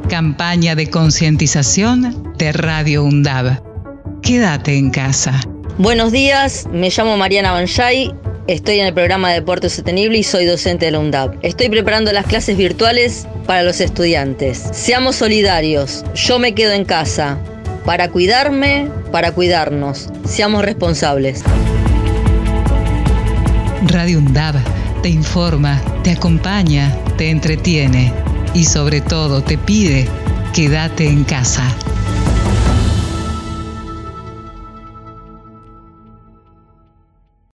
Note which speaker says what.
Speaker 1: Campaña de concientización de Radio UNDAB. Quédate en casa.
Speaker 2: Buenos días, me llamo Mariana Banjay, estoy en el programa de Deporte Sostenible y soy docente de la UNDAB. Estoy preparando las clases virtuales para los estudiantes. Seamos solidarios, yo me quedo en casa. Para cuidarme, para cuidarnos. Seamos responsables.
Speaker 1: Radio UNDAB te informa, te acompaña, te entretiene y sobre todo te pide, quédate en casa.